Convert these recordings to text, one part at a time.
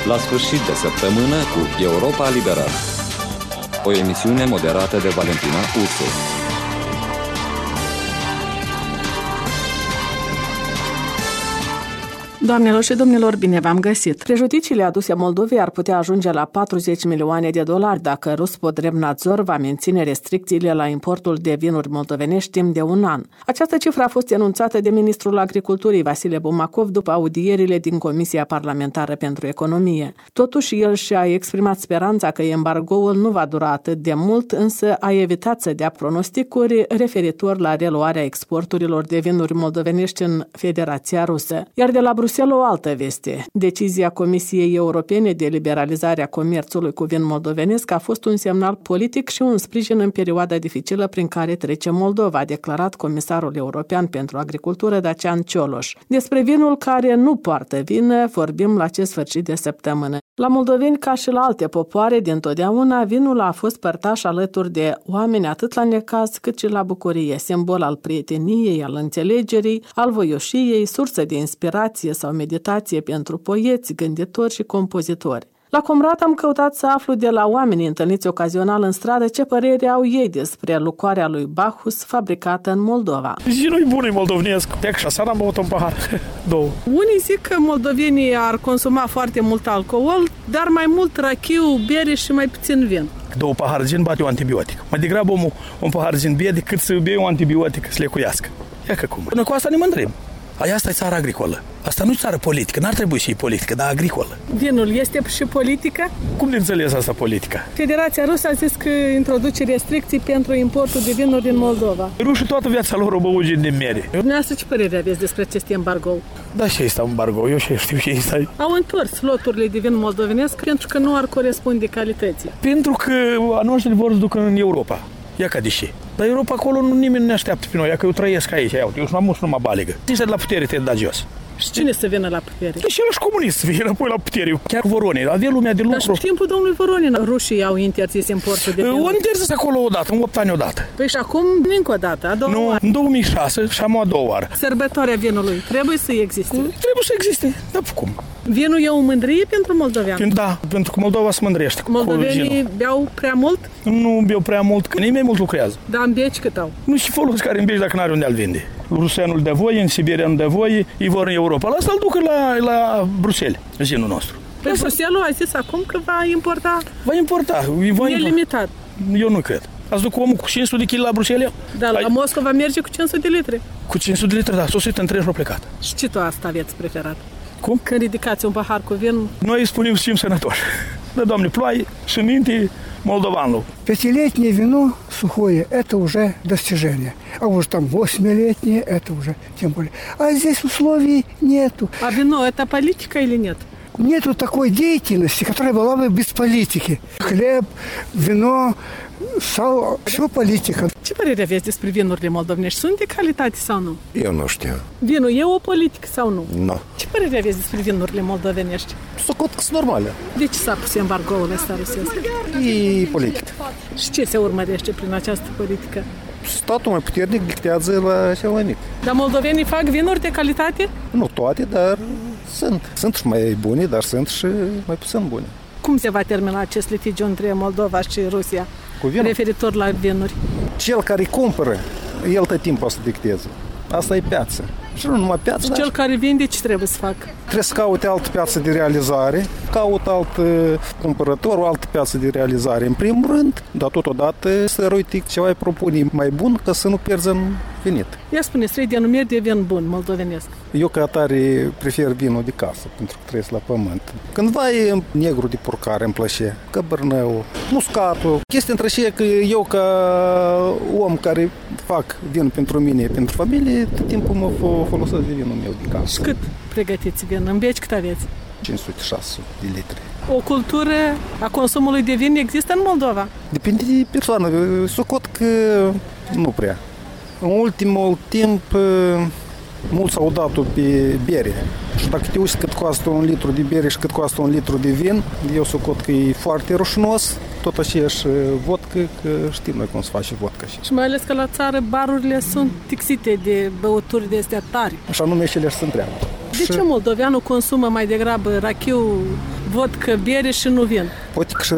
La sfârșit de săptămână cu Europa Liberală. O emisiune moderată de Valentina Ursu. Doamnelor și domnilor, bine v-am găsit! Prejudiciile aduse Moldovei ar putea ajunge la 40 milioane de dolari dacă Ruspodrebnadzor va menține restricțiile la importul de vinuri moldovenești timp de un an. Această cifră a fost enunțată de ministrul Agriculturii Vasile Bumacov după audierile din Comisia Parlamentară pentru Economie. Totuși, el și-a exprimat speranța că embargoul nu va dura atât de mult, însă a evitat să dea pronosticuri referitor la reluarea exporturilor de vinuri moldovenești în Federația Rusă. Iar de la Bruxelles o altă veste. Decizia Comisiei Europene de liberalizare a comerțului cu vin moldovenesc a fost un semnal politic și un sprijin în perioada dificilă prin care trece Moldova, a declarat comisarul european pentru agricultură Dacian Cioloș. Despre vinul care nu poartă vină vorbim la acest sfârșit de săptămână. La moldoveni, ca și la alte popoare dintotdeauna, vinul a fost părtaș alături de oameni atât la necaz cât și la bucurie, simbol al prieteniei, al înțelegerii, al voioșiei, sursă de inspirație sau meditație pentru poeți, gânditori și compozitori. La Comrat am căutat să aflu de la oamenii întâlniți ocazional în stradă ce părere au ei despre lucrarea lui Bacchus fabricată în Moldova. Zinul bună moldovenesc. Dec și seara am băut un pahar. Două. Unii zic că moldovenii ar consuma foarte mult alcool, dar mai mult rachiu, bere și mai puțin vin. 2 pahare gin bate un antibiotic. Mai degrabă un pahar gin bie decât să bei un antibiotic să lecuiască. Ia că cum. Până cu asta ne mândrim. Asta e țara agricolă. Asta nu e țară politică, n-ar trebui și politică, dar agricolă. Vinul este și politică? Cum de înțeles asta politică? Federația Rusă a zis că introduce restricții pentru importul de vinuri din Moldova. Rușii toată viața lor au băut gin de mere. Dumneavoastră ce părere aveți despre acest embargo? Da, și este embargo, eu și știu și este. Au întors loturile de vin moldovenesc pentru că nu ar corespunde calității. Pentru că a noștri vor să ducă în Europa. Ia ca deși. Dar Europa acolo nimeni nu ne așteaptă pe noi, ia că eu trăiesc aici, eu sunt mai mult și nu mă baligă. Ești de la putere, te da jos. Și cine să vină la putere? Deci el și comunist să vină apoi la putere. Chiar Voronin, avea lumea de lucru. Dar și timpul domnului Voronin, rușii au interzis importul de vinuri. Au interzis acolo odată, în 8 ani odată. Păi și acum încă o dată, a doua oară. În 2006 și am a doua oară. Sărbătoarea vinului trebuie să existe. Trebuie să existe, dar cum? Vinul e o mândrie pentru moldovean? Da, pentru că Moldova se mândrește. Moldovenii beau prea mult? Nu beau prea mult, că nimeni mult lucrează. Dar în beci cât au? Nu și folos care în beci dacă n-are unde al vinde. Ruseanul de voie, în Siberianul de voie, îi vor în Europa. La asta îl ducă la Bruxelles, zinul nostru. Păi Bruxelles a zis acum că va importa. Va importa. Nelimitat. Eu nu cred. Ați duc omul cu 500 de kg la Bruxelles? Dar la Moscova merge cu 500 de litri. Cu 500 de litri, da. Sosit în 3 și plecat. Și ce tu asta aveți preferat? Cum? Când ridicați un pahar cu vin? Noi îi spunem să fim sănătoși. Да, Doamne, пloaie și minte молдованul. 5-летнее вино сухое – это уже достижение. А уж там 8-летнее – это уже тем более. А здесь условий нету. А вино – это политика или нет? Нету такой деятельности, которая была бы без политики. Хлеб, вино, sau все politică. Ce părere aveți despre vinurile moldovenești? Sunt de calitate sau nu? Eu nu știu. Vinul e o politică sau nu? Nu. Ce părere aveți despre vinurile moldovenești? Socot că sunt normale. De ce s-a pus embargoul ăsta rusesc? E politică. Și ce se urmărește prin această politică? Statul mai puternic dictează la cel mai mic. Dar moldovenii fac vinuri de calitate? Nu toate, dar sunt. Sunt și mai bune, dar sunt și mai puțin bune. Cum se va termina acest litigiu între Moldova și Rusia? Cu vinul? Referitor la vinuri. Cel care cumpără, el tot timpul o să dicteze. Asta e piață. Și nu numai piață, și cel care vinde ce trebuie să facă? Trebuie să caute altă piață de realizare, caut alt cumpărător, o altă piață de realizare în primul rând, dar totodată să uite ceva îi propune mai bun ca să nu pierzi în venit. Ia spune-ți 3 denumiri de vin bun moldovenesc. Eu ca atare prefer vinul de casă, pentru că trăiesc la pământ. Cândva e negru de purcare îmi plăcea, căbărnău, muscatul. Chestia între aceea că eu ca om care fac vin pentru mine, pentru familie, tot timpul mă folosesc de vinul meu de casă. Și cât pregătiți vin? În beci cât aveți? 500-600 de litri. O cultură a consumului de vin există în Moldova? Depinde de persoană. Socot că nu prea. În ultimul timp, mulți au dat-o pe bere. Și dacă te uiți cât costă un litru de bere și cât costă un litru de vin, eu socot că e foarte rușinos, tot aceeași vodcă, că știm noi cum se face vodka. Și mai ales că la țară barurile sunt tixite de băuturi de astea tari. Așa nume și le se întreabă. De ce moldoveanul consumă mai degrabă rachiu, vodcă, bere și nu vin. Poate că și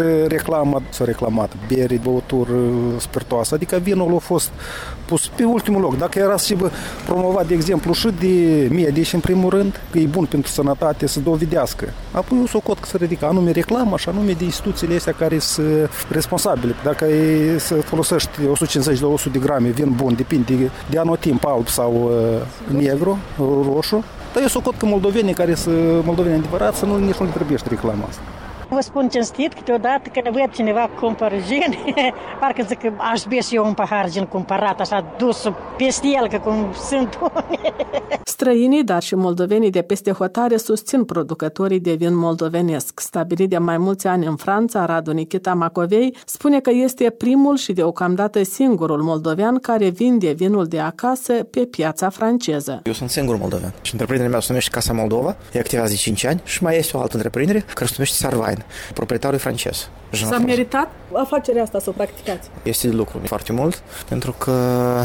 s-a reclamat bere, băuturi spiritoase, adică vinul a fost pus pe ultimul loc. Dacă era să promovat, de exemplu, și de medici, în primul rând, că e bun pentru sănătate, să dovedească. Apoi eu socot că se ridică anume reclamă și anume de instituțiile astea care sunt responsabile. Dacă să folosești 150-200 de grame vin bun, depinde de anotimp alb sau negru, roșu, dar eu socot că moldovenii care sunt moldoveni adevărați, nici nu le trebuie reclama asta. Vă spun cinstit, câteodată când văd cineva cumpără gin, parcă zic că aș bea și eu un pahar gin cumpărat, așa dus peste el, că cum sunt unii. Străinii, dar și moldovenii de peste hotare susțin producătorii de vin moldovenesc. Stabilit de mai mulți ani în Franța, Radu Nichita Macovei spune că este primul și deocamdată singurul moldovean care vinde vinul de acasă pe piața franceză. Eu sunt singur moldovean și întreprinderea mea se numește Casa Moldova, e activează de 5 ani și mai este o altă întreprindere care se numește Sarvain. Proprietarul e francez. S-a meritat afacerea asta să o practicați? Este de lucru foarte mult, pentru că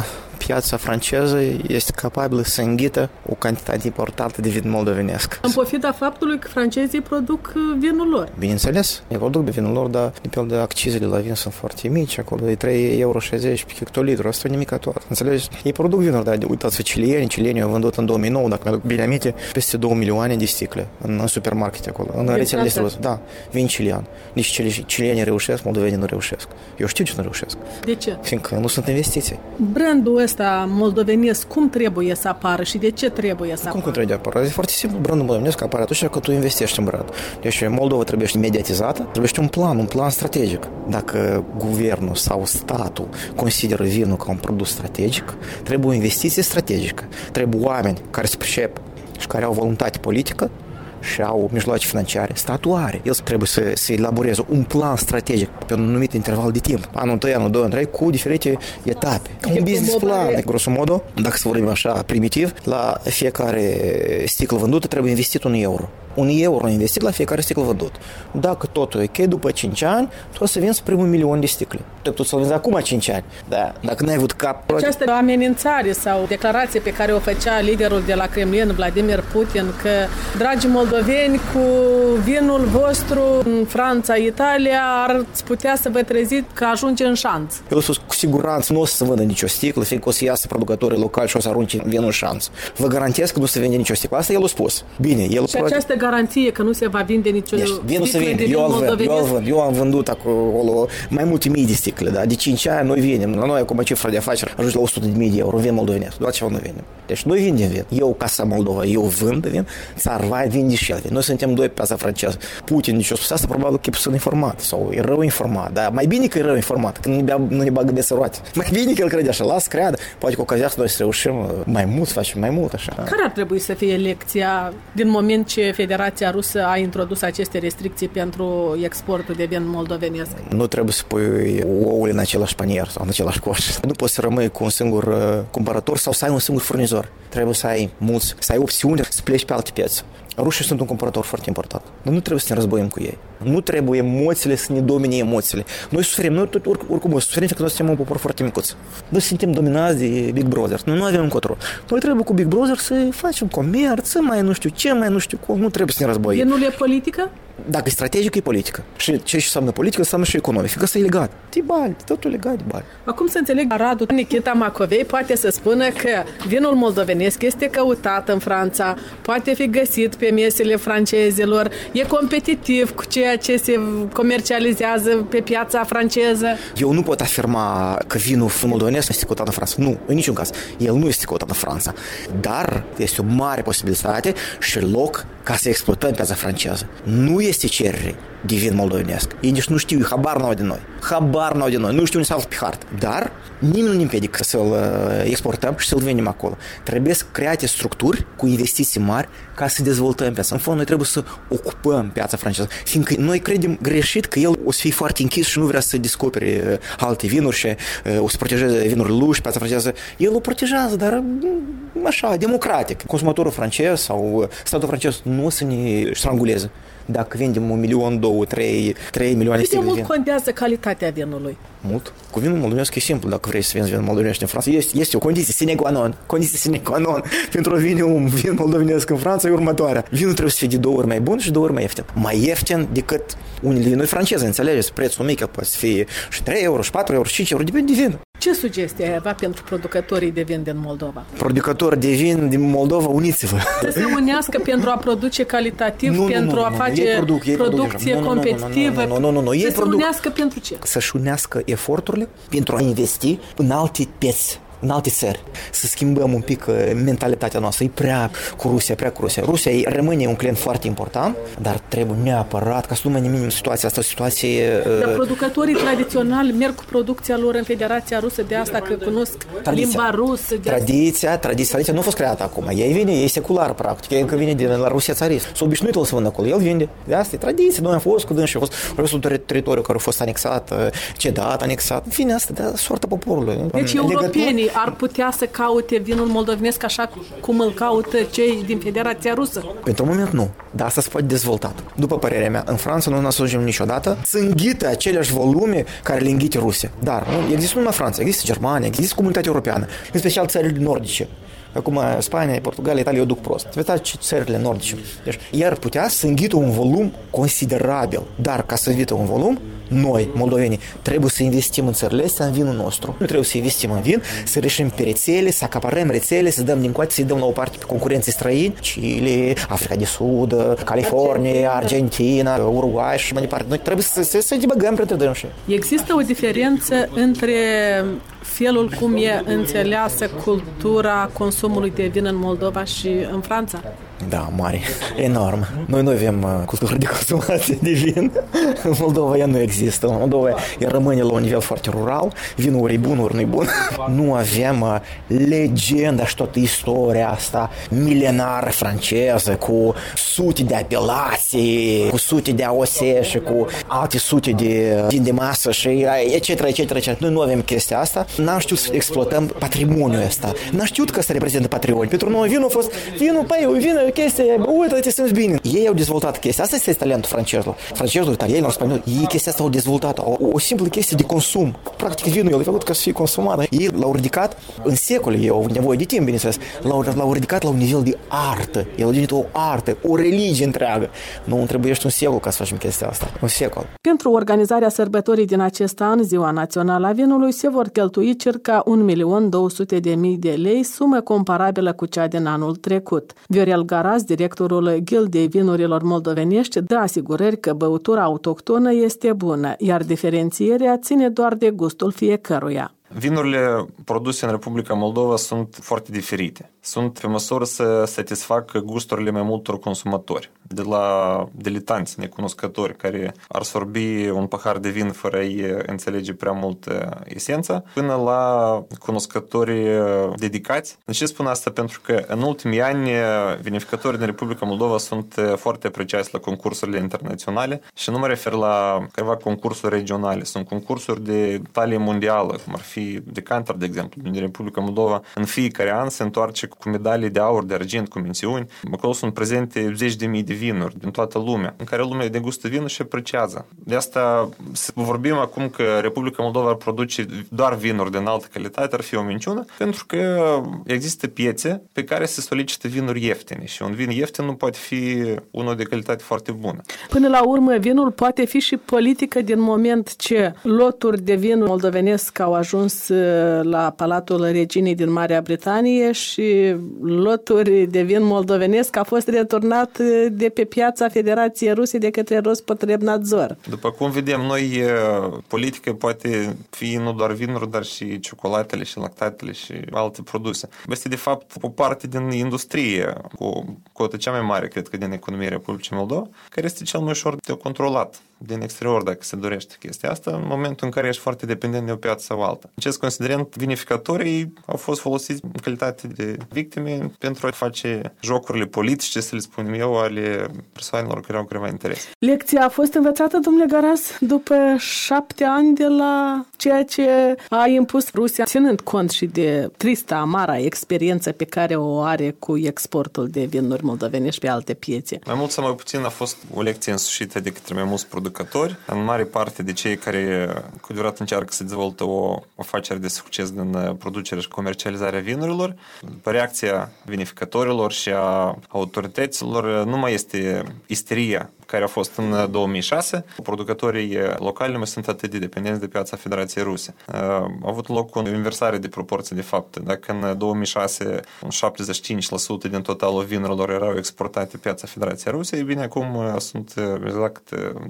piața franceză este capabilă să înghită o cantitate importantă de vin moldovenesc. În pofida faptului că francezii produc vinul lor. Bineînțeles, ei produc de vinul lor, dar de pe de accizele la vin sunt foarte mici, acolo e 3,60 euro pe hectolitru, asta e nimic toată. Înțelegi? Ei produc vinuri, dar uitați-vă cilienii au vândut în 2009, dacă mi-aduc bine aminte, peste 2 milioane de sticle în supermarket acolo, în rețele distribuție. Da, vin cilian. Nici cilienii reușesc, moldovenii nu reușesc. Eu știu ce nu reușesc. De ce? Fiindcă nu sunt investiții. Brandul ăsta moldovenesc, cum trebuie să apară și de ce trebuie să apară? Cum trebuie să apară? E foarte simplu, brandul moldovenesc apare atunci când tu investești în brand. Deci Moldova trebuie mediatizată, trebuie un plan strategic. Dacă guvernul sau statul consideră vinul ca un produs strategic, trebuie o investiție strategică. Trebuie oameni care se pricep și care au voluntate politică și au mijloace financiare, statul are. El trebuie să elaboreze un plan strategic pe un anumit interval de timp. Anul 1, anul 2, anul 3, cu diferite etape. Un business plan, grosomodo, dacă să vorbim așa primitiv, la fiecare sticlă vândută trebuie investit 1 euro. 1 euro investit la fiecare sticlă vândut. Dacă totul e ok, după 5 ani, tu o să vinzi primul 1.000.000 de sticle. Tu să-l vinzi acum 5 ani. Da. Dacă n-ai avut cap... Această amenințare sau declarație pe care o făcea liderul de la Kremlin, Vladimir Putin, că, dragi moldoveni, cu vinul vostru în Franța, Italia, ar putea să vă treziți că ajunge în șanț. Eu a spus, cu siguranță nu o să se vândă nicio sticlă, fiindcă o să iasă producătorii locali și o să arunce vinul în șanț. Vă garantez că nu se vinde nicio sticlă. Asta el a spus. Bine, el... Și această garanție că nu se va vinde nicio vinul se vinde. Eu am vândut acolo mai multe mii de sticle, da? De 5 ani noi vinem. La noi acum cifra de afaceri ajunge la 100.000 de euro. Vin moldovenesc. Doar ceva nu vinem. Deci noi vindem vin. Eu, Casa Moldova, eu vând vin. Sarvain vinde și el vin. Noi suntem doi pe piața franceză. Putin nici o spus asta, probabil că e puțin informat sau e rău informat. Dar mai bine că e rău informat, că nu ne bagă de săroate. Mai bine că el crede așa, las creadă. Poate cu ocazia noi să reușim mai mult, să facem mai mult așa. Care ar trebui să fie lecția din moment ce Federația Rusă a introdus aceste restricții pentru exportul de vin moldovenesc? Nu trebuie să pui ouăle în același panier sau în același coș. Nu poți să rămâi cu un singur cumpărător sau să ai un singur furnizor. Trebuie să ai mulți, să ai opțiuni să pleci pe alte piețe. Rușii sunt un cumpărător foarte important. Noi nu trebuie să ne războim cu ei. Nu trebuie emoțiile să ne domine emoțiile. Noi suferim, noi oricum suferim, că noi suntem un popor foarte micuț. Noi suntem dominați de Big Brother. Noi nu avem încotro. Noi trebuie cu Big Brother să facem comerț, mai nu știu ce, mai nu știu cum. Nu trebuie să ne războim. E nu e politică? Dacă e strategică, e politică. Și ce înseamnă politică, înseamnă și economică. Că e legat. De bani, totul legat de bani. Acum să înțeleg, Radu Nichita Macovei poate să spună că vinul moldovenesc este căutat în Franța, poate fi găsit pe mesele francezilor, e competitiv cu ceea ce se comercializează pe piața franceză. Eu nu pot afirma că vinul moldovenesc este căutat în Franța. Nu, în niciun caz. El nu este căutat în Franța. Dar este o mare posibilitate și loc ca să exploatăm piața franceză. Nu este cerere de vin moldovenesc. Ei nici nu știu, habar n-au de noi. Nu știu unde se află pe hartă. Dar nimeni nu ne împiedică să-l exportăm și să-l vindem acolo. Trebuie să create structuri cu investiții mari ca să dezvoltăm piața. În fond, noi trebuie să ocupăm piața franceză. Fiindcă noi credem greșit că el o să fie foarte închis și nu vrea să descopere alte vinuri și o să protejeze vinurile lui și piața franceză. El o protejează, dar așa, democratic. Consumatorul francez sau statul francez nu o să ne stranguleze. Dacă vindem 1.000.000, 2, 3 milioane de sticle de vin. Cât de mult contează calitatea vinului? Mult. Cu vinul moldovenesc e simplu, dacă vrei să vinzi vin moldovenesc în Franța. Este o condiție sine qua non. Condiție sine qua non pentru a vinde un vin moldovenesc în Franța e următoarea. Vinul trebuie să fie de 2 ori mai bun și 2 ori mai ieftin. Mai ieftin decât unele vinuri franceze, înțelegeți? Prețul mic poate să fie și 3 euro, și 4 euro, și 5 euro, depinde de vin. Ce sugestie ai avea pentru producătorii de vin din Moldova? Producători de vin din Moldova, uniți-vă! Să se unească pentru a produce calitativ, pentru a face producție competitivă. Nu. Să se unească pentru ce? Să-și unească eforturile pentru a investi în alte piețe, în alte țări. Să schimbăm un pic mentalitatea noastră. E prea cu Rusia. Rusia rămâne un client foarte important, dar trebuie neapărat, ca să nu mai nimic în situația asta, o situație... Dar producătorii tradiționali merg cu producția lor în Federația Rusă, de asta că cunosc limba rusă. Tradiția nu a fost creată acum. Ea vine, e seculară, practic. Ea încă vine din la Rusia țarist. S-a obișnuit el să vândă acolo. El vinde. De asta e tradiție. Noi am fost cu dânsi, a fost un teritoriu care a fost anexat, cedat, anexat. În fine, asta de soarta poporului. Deci europenii ar putea să caute vinul moldovenesc așa cum îl caută cei din Federația Rusă? Pentru moment nu, dar asta se poate dezvolta. După părerea mea, în Franța nu ajungem niciodată să înghită aceleași volume care le înghite Rusia. Dar nu există numai Franța, există Germania, există comunitatea europeană, în special țările nordice. Acum Spania, Portugalia, Italia o duc prost. Uitați țările nordice. Deci, iar putea să înghită un volum considerabil. Dar ca să înghită un volum, noi, moldovenii, trebuie să investim în țările astea, în vinul nostru. Nu trebuie să investim în vin, să reșim pe rețele, să acaparăm rețele, să dăm din coate, să-i dăm la o parte pe concurenții străini, Chile, Africa de Sud, California, Argentina, Uruguay și mai departe. Noi trebuie să debăgăm printre dânsi. Există o diferență între felul cum e înțeleasă cultura consumului de vin în Moldova și în Franța? Da, mare, enorm. Noi nu avem cultură de consumație de vin. În Moldova ea nu există. În Moldova ea rămâne la un nivel foarte rural. Vinul ori e bun, ori nu e bun. Nu avem legenda și toată istoria asta milenară franceză cu sute de apelații, cu sute de AOC și cu alte sute de vin de masă și etc. Noi nu avem chestia asta. N-am știut să exploatăm patrimoniul ăsta. N-am știut că asta reprezintă patrimoniu. Pentru noi vinul a fost vinul, chestia, uite, te simți bine. Ei au dezvoltat chestia. Asta este talentul francezilor, italienilor, spaniolilor. Ei chestia asta au dezvoltat. O simplă chestie de consum. Practic vinul, el e făcut ca să fie consumat. Ei l-au ridicat în secole. Ei au nevoie de timp, bineînțeles. L-au ridicat la un nivel de artă. El a devenit o artă, o religie întreagă. Nu trebuie un secol ca să facem chestia asta. Un secol. Pentru organizarea sărbătorii din acest an, Ziua Națională a Vinului, se vor cheltui circa 1.200.000 de lei, sumă comparabilă cu cea din anul trecut. Viorel Garaz, directorul Gildei Vinurilor Moldovenești, dă asigurări că băutura autohtonă este bună, iar diferențierea ține doar de gustul fiecăruia. Vinurile produse în Republica Moldova sunt foarte diferite. Sunt pe măsură să satisfacă gusturile mai multor consumatori. De la diletanți necunoscători care ar sorbi un pahar de vin fără a-i înțelege prea mult esența, până la cunoscători dedicați. De ce spun asta? Pentru că în ultimii ani vinificătorii din Republica Moldova sunt foarte apreciați la concursurile internaționale și nu mă refer la câteva concursuri regionale. Sunt concursuri de talie mondială, cum ar fi Decanter, de exemplu, din Republica Moldova. În fiecare an se întoarce cu medalii de aur, de argint, cu mențiuni. Acolo sunt prezente 10.000 de vinuri din toată lumea, în care lumea degustă vinul și apreciază. De asta vorbim acum că Republica Moldova ar produce doar vinuri de înaltă calitate, ar fi o minciună, pentru că există piețe pe care se solicită vinuri ieftine și un vin ieftin nu poate fi unul de calitate foarte bună. Până la urmă, vinul poate fi și politică din moment ce loturi de vin moldovenesc au ajuns la Palatul Reginei din Marea Britanie și loturi de vin moldovenesc a fost returnat de pe piața Federației Ruse de către Rospotrebnadzor. După cum vedem, noi politică poate fi nu doar vinuri, dar și ciocolatele și lactatele și alte produse. Este de fapt o parte din industrie cu cotă cea mai mare, cred că, din economia Republicii Moldova, care este cel mai ușor de controlat din exterior, dacă se dorește chestia asta, în momentul în care ești foarte dependent de o piață sau alta. În acest considerent, vinificatorii au fost folosiți în calitate de victime pentru a face jocurile politice, să le spunem eu, ale persoanelor care au greva interes. Lecția a fost învățată, domnule Garas, după 7 ani de la ceea ce a impus Rusia, ținând cont și de trista, amara experiență pe care o are cu exportul de vinuri moldovenești pe alte piețe. Mai mult sau mai puțin a fost o lecție însușită de către mai mulți producători, în mare parte de cei care cu adevărat încearcă să dezvoltă o afacere de succes din producerea și comercializarea vinurilor. După reacția vinificatorilor și a autorităților, nu mai este isteria care a fost în 2006. Producătorii locali nu mai sunt atât de dependenți de piața Federației Ruse. A avut loc o inversare de proporție de fapt. Dacă în 2006 75% din totalul vinurilor erau exportate pe piața Federației Ruse, e bine, acum sunt exact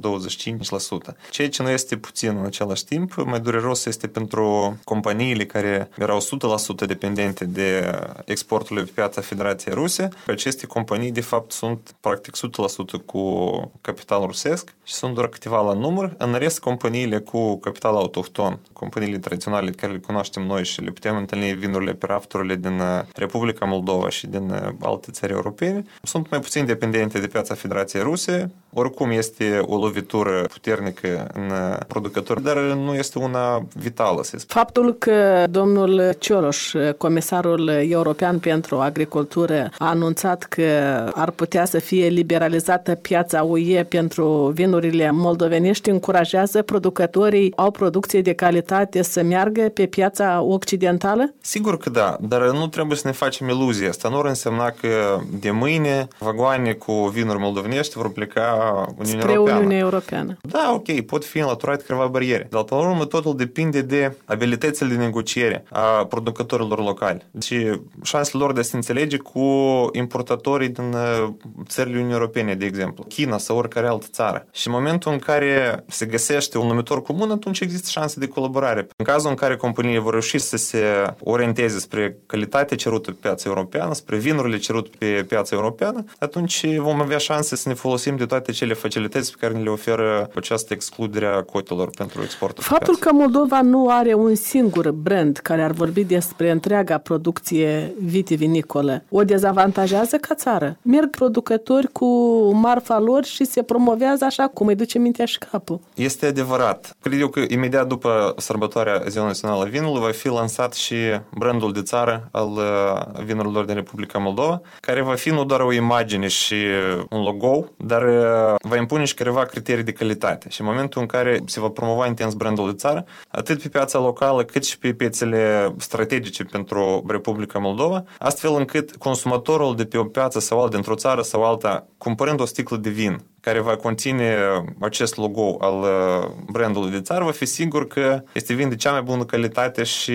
25%. Ceea ce nu este puțin în același timp, mai dureros este pentru companiile care erau 100% dependente de exporturile pe piața Federației Ruse. Aceste companii, de fapt, sunt practic 100% cu capital rusesc și sunt doar câteva la număr. În rest, companiile cu capital autohton, companiile tradiționale care le cunoaștem noi și le putem întâlni vinurile pe rafturile din Republica Moldova și din alte țări europene, sunt mai puțin dependente de piața Federației Ruse. Oricum este o lovitură puternică în producători, dar nu este una vitală. Faptul că domnul Cioloș, comisarul european pentru agricultură, a anunțat că ar putea să fie liberalizată piața UE pentru vinurile moldovenești, încurajează producătorii au producție de calitate să meargă pe piața occidentală? Sigur că da, dar nu trebuie să ne facem iluzii. Asta nu ar însemna că de mâine vagoane cu vinuri moldovenești vor pleca spre Uniunea Europeană. Da, ok, pot fi înlăturate câteva bariere. Dar, până la urmă, totul depinde de abilitățile de negociere a producătorilor locali. Deci, șansele lor de a se înțelege cu importatorii din țările Uniunii Europene, de exemplu, China sau oricare altă țară. Și în momentul în care se găsește un numitor comun, atunci există șanse de colaborare. În cazul în care companiile vor reuși să se orienteze spre calitatea cerută pe piața europeană, spre vinurile cerute pe piața europeană, atunci vom avea șanse să ne folosim de toate cele facilități pe care ne le oferă această excludere a cotelor pentru exportul. Faptul că Moldova nu are un singur brand care ar vorbi despre întreaga producție vitivinicolă, o dezavantajează ca țară. Merg producători cu marfa lor și se promovează așa cum îi duce mintea și capul. Este adevărat. Cred eu că imediat după sărbătoarea Ziua Națională a Vinului va fi lansat și brandul de țară al vinurilor din Republica Moldova, care va fi nu doar o imagine și un logo, dar va impune și câteva criterii de calitate. Și în momentul în care se va promova intens brandul de țară, atât pe piața locală, cât și pe piețele strategice pentru Republica Moldova, astfel încât consumatorul de pe o piață sau alta, dintr-o țară sau alta, cumpărând o sticlă de vin care va conține acest logo al brandului de țară, va fi sigur că este vin de cea mai bună calitate și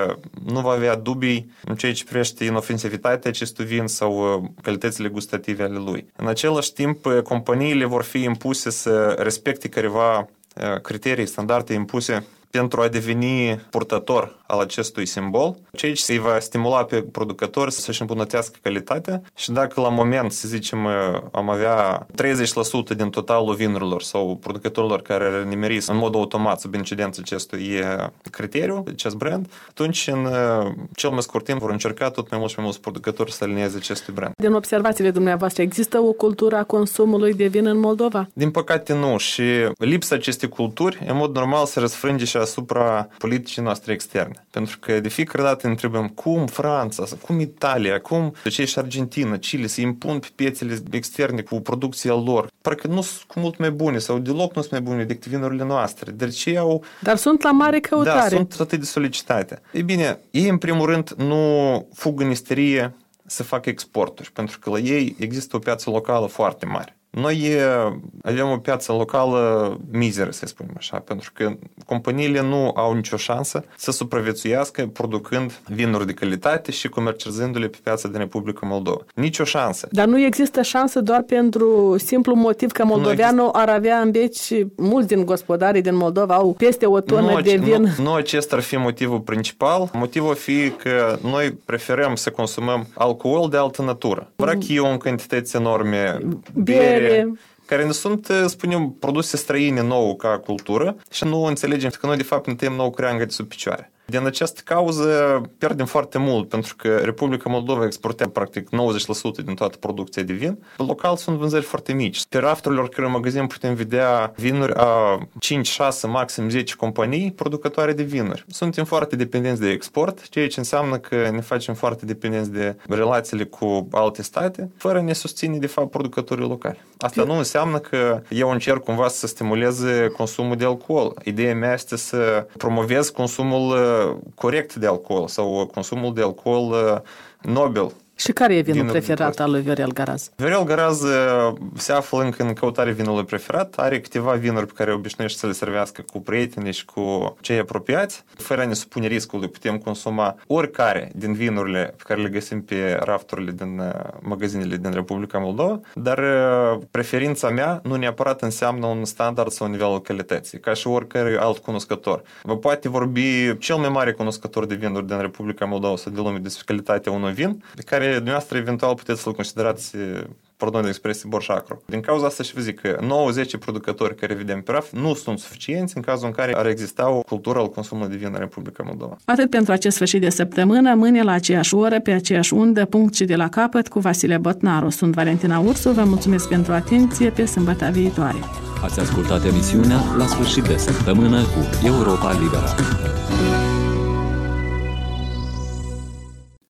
nu va avea dubii în ceea ce privește inofensivitatea acestui vin sau calitățile gustative ale lui. În același timp, companiile vor fi impuse să respecte careva criterii, standarde impuse pentru a deveni purtător al acestui simbol, ceea ce îi va stimula pe producători să-și îmbunătățească calitatea și dacă la moment, să zicem, am avea 30% din totalul vinurilor sau producătorilor care ar nimeri în mod automat sub incidența acestui criteriu, acest brand, atunci în cel mai scurt timp vor încerca tot mai mulți producători să alinieze acestui brand. Din observațiile dumneavoastră, există o cultură a consumului de vin în Moldova? Din păcate nu și lipsa acestei culturi, în mod normal, se răsfrânge și asupra politicii noastre externe. Pentru că de fiecare dată ne întrebăm cum Franța, cum Italia, cum cei și Argentina, Chile se impun pe piețele externe cu producția lor. Parcă nu sunt cu mult mai bune sau deloc nu sunt mai bune decât vinurile noastre. Dar sunt la mare căutare. Da, sunt atât de solicitate. Ei bine, ei în primul rând nu fug în isterie să facă exporturi, pentru că la ei există o piață locală foarte mare. Noi avem o piață locală mizeră, să spunem așa, pentru că companiile nu au nicio șansă să supraviețuiască producând vinuri de calitate și comercializându-le pe piața din Republica Moldova. Nicio șansă. Dar nu există șansă doar pentru simplu motiv că moldoveanul ar avea în beci, mulți din gospodarii din Moldova au peste o tonă de vin. Nu acesta ar fi motivul principal. Motivul ar fi că noi preferăm să consumăm alcool de altă natură. Brachiu în cantități enorme, bere, care nu sunt, spunem, produse străine nouă ca cultură și nu înțelegem că noi de fapt ne tăiem nouă creangă de sub picioare. Din această cauză pierdem foarte mult, pentru că Republica Moldova exportează practic 90% din toată producția de vin. Local sunt vânzări foarte mici. Pe rafturile oricărui magazin putem vedea vinuri a 5, 6, maxim 10 companii producătoare de vinuri. Suntem foarte dependenți de export, ceea ce înseamnă că ne facem foarte dependenți de relațiile cu alte state, fără ne susține de fapt producătorii locali. Asta nu înseamnă că eu încerc cumva să stimuleze consumul de alcool. Ideea mea este să promovez consumul corect de alcool sau consumul de alcool nobil. Și care e vinul preferat al lui Viorel Garaz? Viorel Garaz se află încă în căutarea vinului preferat. Are câteva vinuri pe care obișnuiește să le servească cu prietenii și cu cei apropiați. Fără a ne supune riscului, putem consuma oricare din vinurile pe care le găsim pe rafturile din magazinele din Republica Moldova, dar preferința mea nu neapărat înseamnă un standard sau un nivelul calității, ca și oricare alt cunoscător. Vă poate vorbi cel mai mare cunoscător de vinuri din Republica Moldova sau de lume despre calitatea unui vin, pe care dumneavoastră eventual puteți să-l considerați, pardon de expresie, borșacru. Din cauza asta și vă zic că 9-10 producători care vedem pe raf nu sunt suficienți în cazul în care ar exista o cultură al consumului de vin în Republica Moldova. Atât pentru acest sfârșit de săptămână, mâine la aceeași oră, pe aceeași undă, punct și de la capăt, cu Vasile Botnaru. Sunt Valentina Ursu, vă mulțumesc pentru atenție, pe sâmbătă viitoare. Ați ascultat emisiunea La sfârșit de săptămână cu Europa Liberă.